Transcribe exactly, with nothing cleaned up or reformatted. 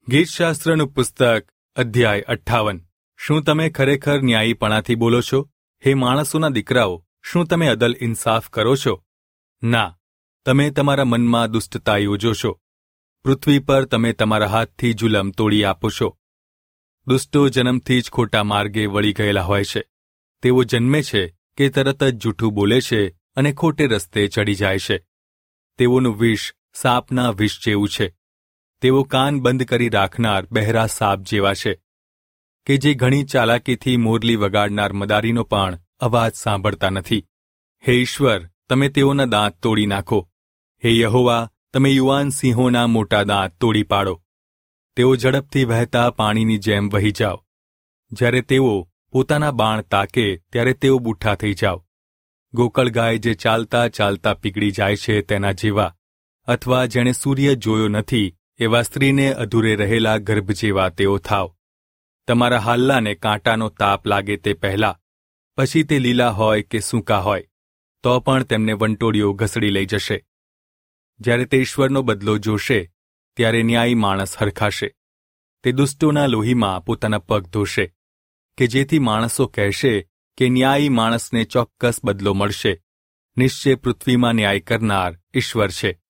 ગીતશાસ્ત્રનું પુસ્તક અધ્યાય અઠ્ઠાવન. શું તમે ખરેખર ન્યાયીપણાથી બોલો છો? હે માણસોના દીકરાઓ, શું તમે અદલ ઇન્સાફ કરો છો? ના, તમે તમારા મનમાં દુષ્ટતા યોજો છો. પૃથ્વી પર તમે તમારા હાથથી જુલમ તોડી આપો છો. દુષ્ટો જન્મથી જ ખોટા માર્ગે વળી ગયેલા હોય છે. તેઓ જન્મે છે કે તરત જ જૂઠું બોલે છે અને ખોટે રસ્તે ચડી જાય છે. તેઓનું વિષ સાપના વિષ જેવું છે. તેઓ કાન બંધ કરી રાખનાર બહેરા સાપ જેવા છે, કે જે ઘણી ચાલાકીથી મોરલી વગાડનાર મદારીનો પણ અવાજ સાંભળતા નથી. હે ઈશ્વર, તમે તેઓના દાંત તોડી નાખો. હે યહોવા, તમે યુવાન સિંહોના મોટા દાંત તોડી પાડો. તેઓ ઝડપથી વહેતા પાણીની જેમ વહી જાઓ. જ્યારે તેઓ પોતાના બાણ તાકે ત્યારે તેઓ બુઠ્ઠા થઈ જાઓ. ગોકળ ગાય જે ચાલતા ચાલતા પીગળી જાય છે તેના જેવા, અથવા જેણે સૂર્ય જોયો નથી એવા સ્ત્રીને અધૂરે રહેલા ગર્ભ જેવા તેઓ થાવ. તમારા હાલ્લાને કાંટાનો તાપ લાગે તે પહેલા, પછી તે લીલા હોય કે સૂકા હોય, તો પણ તેમને વંટોળીઓ ઘસડી લઈ જશે. જ્યારે તે ઈશ્વરનો બદલો જોશે ત્યારે ન્યાયી માણસ હરખાશે. તે દુષ્ટોના લોહીમાં પોતાના પગ ધોશે, કે જેથી માણસો કહેશે કે ન્યાયી માણસને ચોક્કસ બદલો મળશે. નિશ્ચય પૃથ્વીમાં ન્યાય કરનાર ઈશ્વર છે.